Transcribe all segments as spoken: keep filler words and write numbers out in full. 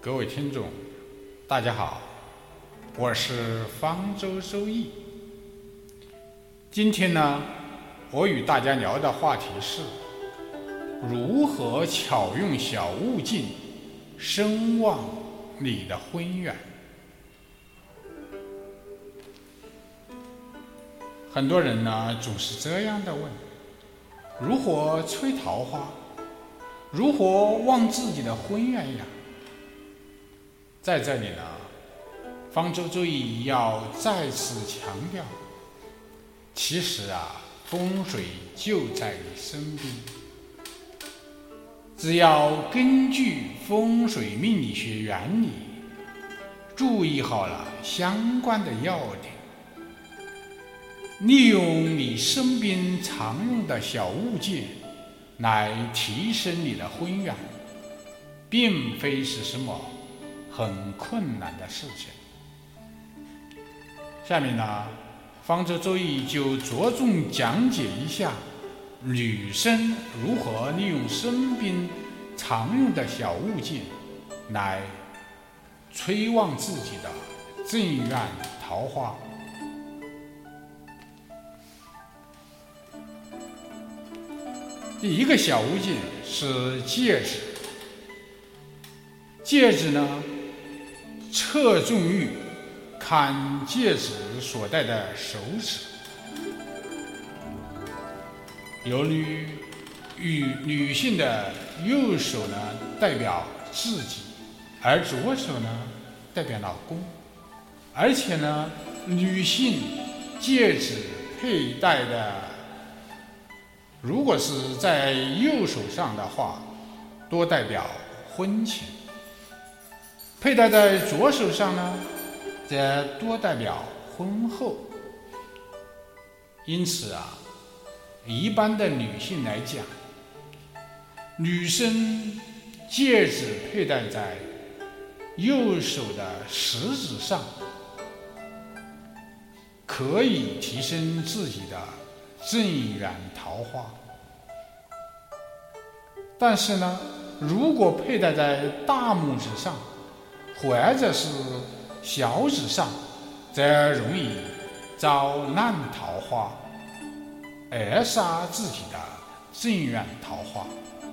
各位听众，大家好，我是方舟周易。今天呢，我与大家聊的话题是如何巧用小物件声旺你的婚缘。很多人呢总是这样的问：如何催桃花？如何旺自己的婚缘呀？在这里呢，方舟周易要再次强调，其实啊，风水就在你身边，只要根据风水命理学原理，注意好了相关的要点，利用你身边常用的小物件来提升你的婚缘，并非是什么很困难的事情。下面呢，方舟周易就着重讲解一下女生如何利用身边常用的小物件来催旺自己的正缘桃花。第一个小物件是戒指。戒指呢，侧重于看戒指所戴的手指。由于与女性的右手呢代表自己，而左手呢代表老公，而且呢，女性戒指佩戴的，如果是在右手上的话，多代表婚前；佩戴在左手上呢，则多代表婚后。因此啊，一般的女性来讲，女生戒指佩戴在右手的食指上，可以提升自己的正缘桃花。但是呢，如果佩戴在大拇指上或者是小指上，则容易遭烂桃花，扼杀自己的正缘桃花。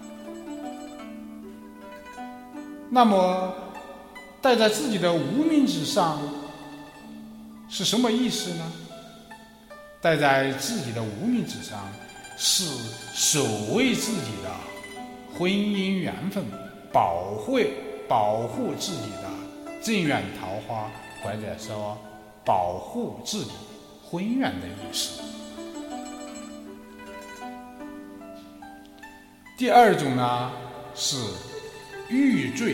那么戴在自己的无名指上是什么意思呢？戴在自己的无名指上是守卫自己的婚姻缘分，保护保护自己的正缘桃花，或者说保护自己婚缘的意思。第二种呢是玉坠。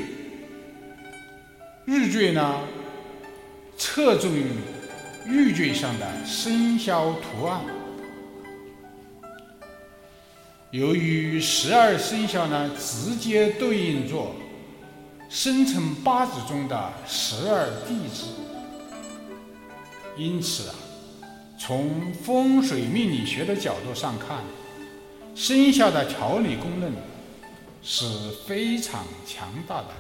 玉坠呢，侧重于玉坠上的生肖图案。由于十二生肖呢直接对应着生辰八字中的十二地支，因此啊，从风水命理学的角度上看，生肖的调理功能是非常强大的。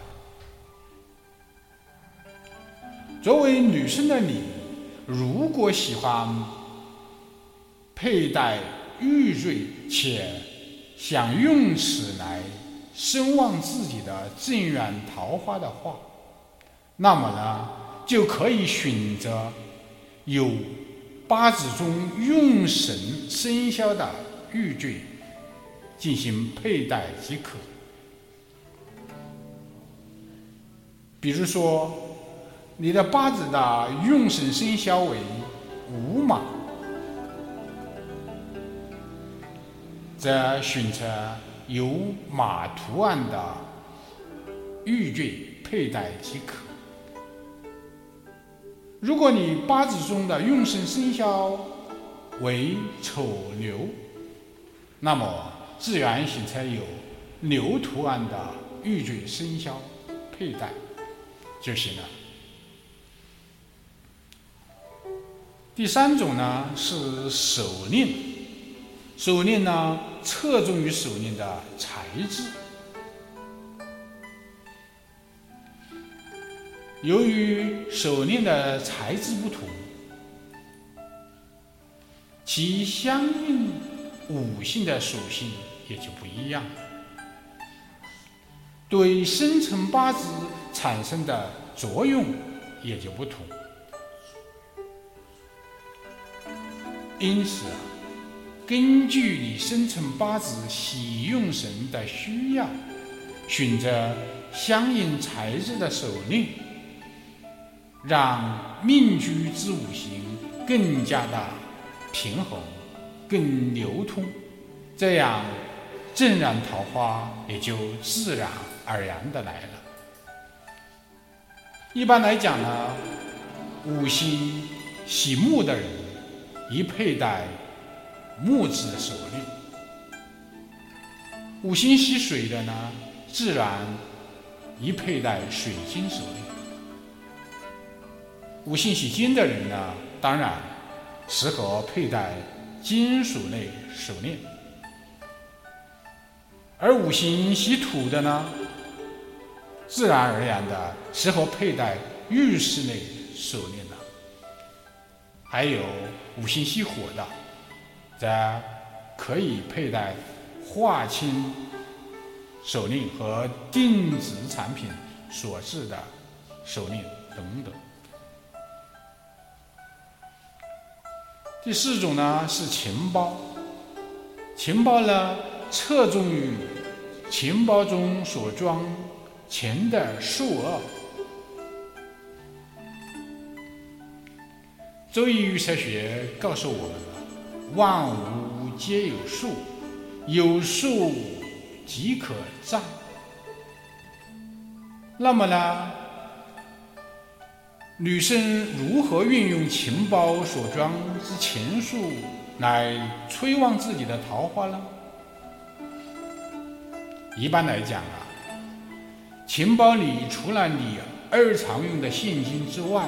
作为女生的你，如果喜欢佩戴玉坠，且想用此来声旺自己的正缘桃花的话，那么呢，就可以选择有八字中用神生肖的玉坠进行佩戴即可。比如说，你的八字的用神生肖为午马，则选择有马图案的玉坠佩戴即可。如果你八字中的用神生肖为丑牛，那么自然选择有牛图案的玉坠生肖佩戴就行了。第三种呢是手链。手链呢侧重于手链的材质。 由于手链的材质不同，其相应五行的属性也就不一样，对生辰八字产生的作用也就不同。因此啊，根据你生辰八字喜用神的需要，选择相应材质的手链，让命局之五行更加的平衡，更流通，这样正然桃花也就自然而然的来了。一般来讲呢，五行喜木的人宜佩戴木质的手链，五行喜水的呢，自然宜佩戴水晶手链。五行喜金的人呢，当然适合佩戴金属类手链，而五行喜土的呢，自然而然的适合佩戴玉石类手链的。还有五行喜火的，则可以佩戴化氢手链和电子产品所制的手链等等。第四种呢是钱包，钱包呢侧重于钱包中所装钱的数额。周易预测学告诉我们了，万物皆有数，有数即可占。那么呢，女生如何运用钱包所装之钱数来催旺自己的桃花呢？一般来讲啊，钱包里除了你日常用的现金之外，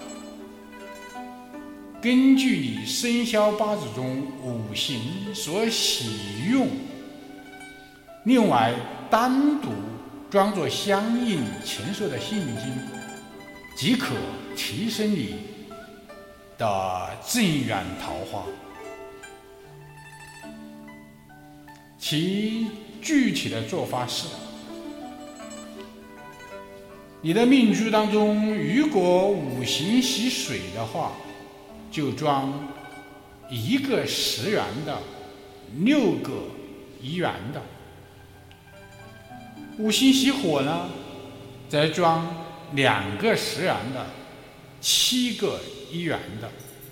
根据你生肖八字中五行所喜用，另外单独装作相应钱数的现金，即可提升你的正缘桃花。其具体的做法是，你的命局当中如果五行喜水的话，就装一个十元的，六个一元的；五行喜火呢，再装两个十元的，七个一元的；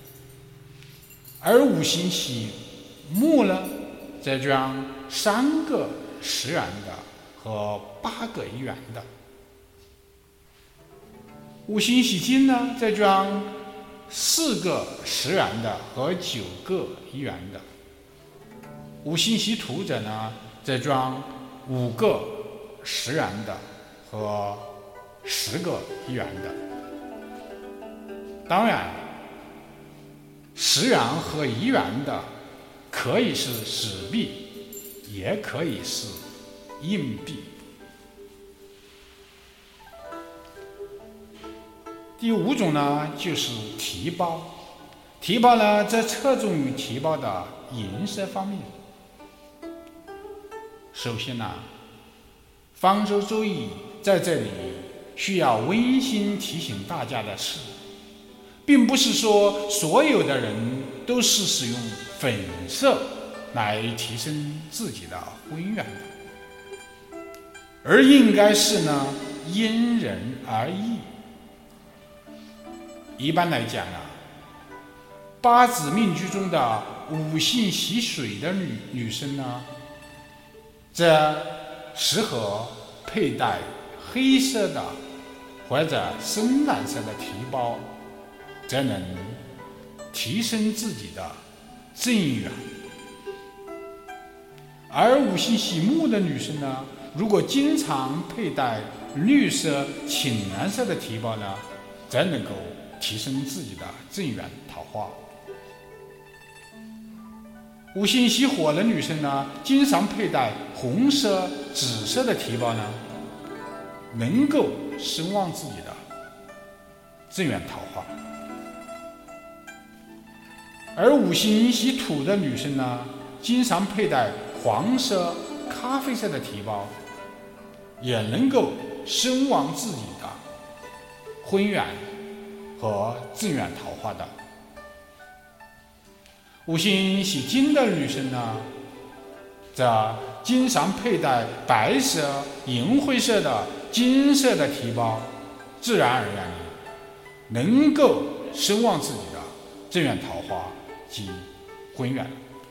而五行喜木呢，再装三个十元的和八个一元的；五行喜金呢，再装四个十元的和九个一元的；五行喜土者呢，再装五个十元的和十个一元的。当然，十元和一元的可以是纸币，也可以是硬币。第五种呢，就是提包。提包呢，则侧重于提包的颜色方面。首先呢，方舟周易在这里需要温馨提醒大家的是，并不是说所有的人都是使用粉色来提升自己的婚缘的，而应该是呢，因人而异。一般来讲啊，八字命局中的五行喜水的女女生呢，则适合佩戴黑色的或者深蓝色的提包，则能提升自己的正缘。而五行喜木的女生呢，如果经常佩戴绿色、浅蓝色的提包呢，则能够提升自己的正缘桃花。五行喜火的女生呢，经常佩戴红色、紫色的提包呢，能够声望自己的正缘桃花。而五行喜土的女生呢，经常佩戴黄色、咖啡色的提包，也能够声望自己的婚缘和正缘桃花的。五行喜金的女生呢，则经常佩戴白色、银灰色的金色的提包，自然而然能够声望自己的正缘桃花及婚缘。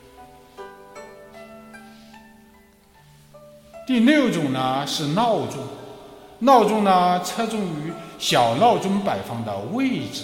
第六种呢是闹钟，闹钟呢侧重于小闹钟摆放的位置。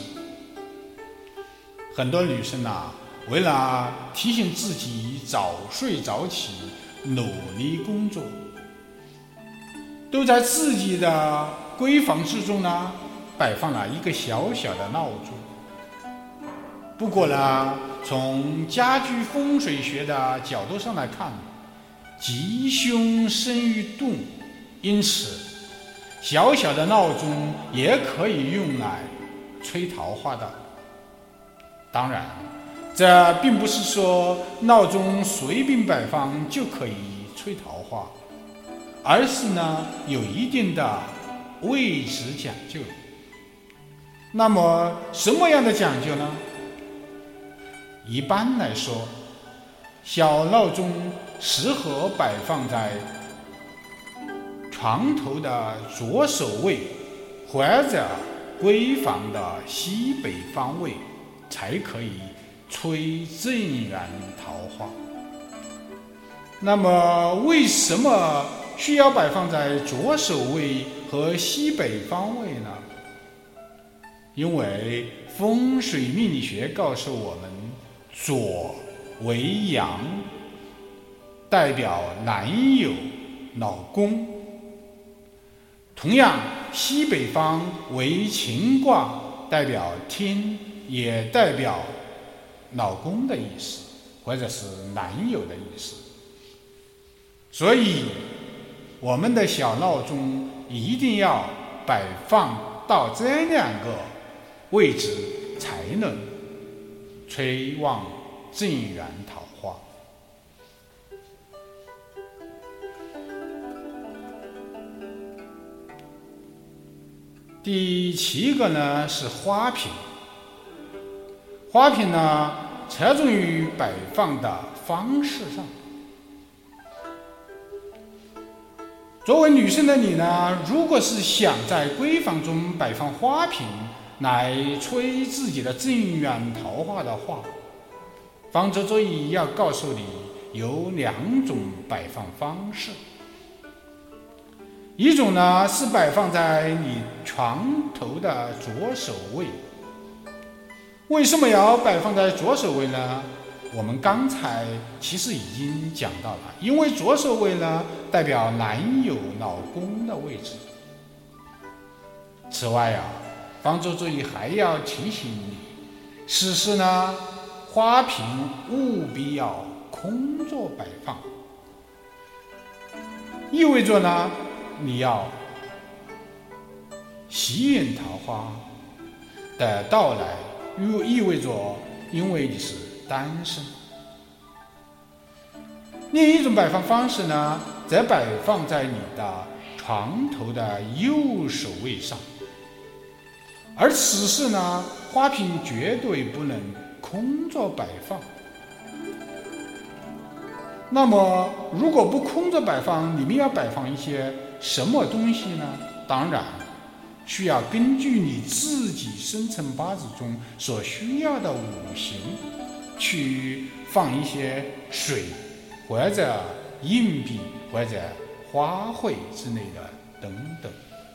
很多女生呢，为了提醒自己早睡早起，努力工作，都在自己的闺房之中呢摆放了一个小小的闹钟。不过呢，从家居风水学的角度上来看，吉凶生于动，因此小小的闹钟也可以用来催桃花的。当然，这并不是说闹钟随便摆放就可以催桃花，而是呢有一定的位置讲究。那么什么样的讲究呢？一般来说，小闹钟适合摆放在床头的左手位，或者闺房的西北方位，才可以催正缘桃花。那么为什么需要摆放在左手位和西北方位呢？因为风水命理学告诉我们，左为阳，代表男友、老公；同样，西北方为乾卦，代表天，也代表老公的意思，或者是男友的意思。所以，我们的小闹钟一定要摆放到这两个位置，才能催旺正缘桃花。第七个呢是花瓶。花瓶呢侧重于摆放的方式上。作为女生的你呢，如果是想在闺房中摆放花瓶来催自己的正缘桃花的话，方舟周易要告诉你有两种摆放方式。一种呢是摆放在你床头的左手位。为什么要摆放在左手位呢？我们刚才其实已经讲到了，因为左手位呢代表男友、老公的位置。此外啊，方舟周易还要提醒你，此时呢花瓶务必要空着摆放，意味着呢你要吸引桃花的到来，又意味着因为你是单身。另一种摆放方式呢，则摆放在你的床头的右手位上，而此时呢，花瓶绝对不能空着摆放。那么，如果不空着摆放，你们要摆放一些什么东西呢？当然，需要根据你自己生辰八字中所需要的五行，去放一些水，或者硬币，或者花卉之类的等等。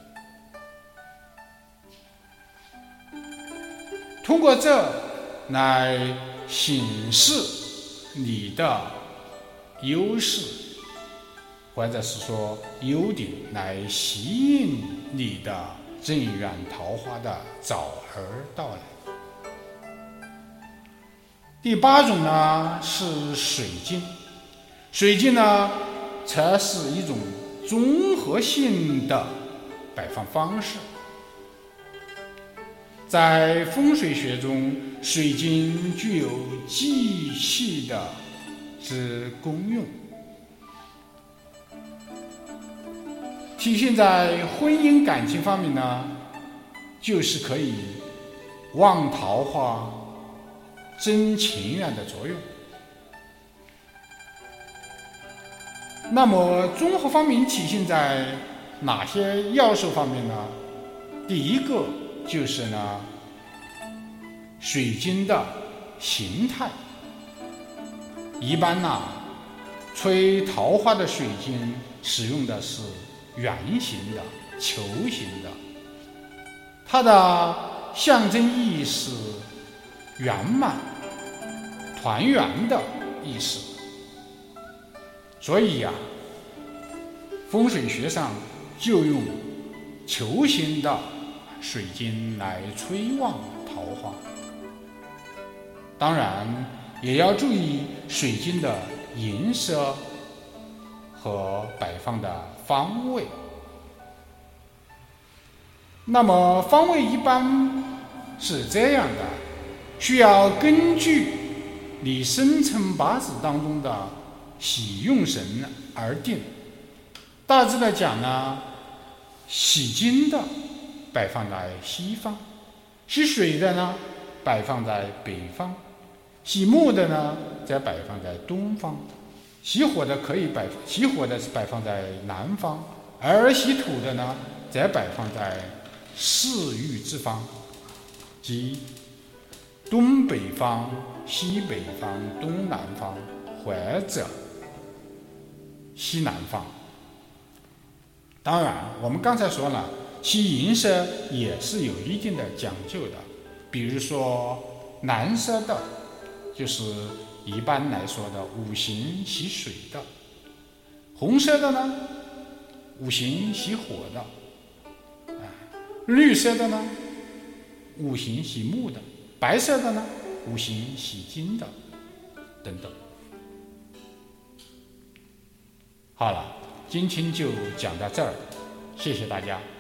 通过这来显示你的优势，或者是说优点，来吸引你的正缘桃花的早而到来。第八种呢是水晶。水晶呢则是一种综合性的摆放方式。 在风水学中，水晶具有忌系的之功用，体现在婚姻感情方面呢，就是可以旺桃花、增情缘的作用。那么综合方面体现在哪些要素方面呢？第一个就是呢，水晶的形态。一般呢，吹桃花的水晶使用的是圆形的、球形的，它的象征意义是圆满、团圆的意思。所以呀、啊，风水学上就用球形的水晶来催旺桃花。当然也要注意水晶的颜色和摆放的方位。那么方位一般是这样的，需要根据你生辰八字当中的喜用神而定。大致的讲呢，喜金的摆放在西方，喜水的呢摆放在北方，喜木的呢则摆放在东方，喜火的可以摆喜火的摆放在南方，而喜土的呢则摆放在四域之方，即东北方、西北方、东南方或者西南方。当然我们刚才说了，其颜色也是有一定的讲究的，比如说蓝色的就是一般来说的五行喜水的，红色的呢五行喜火的，绿色的呢五行喜木的，白色的呢五行喜金的，等等。好了，今天就讲到这儿，谢谢大家。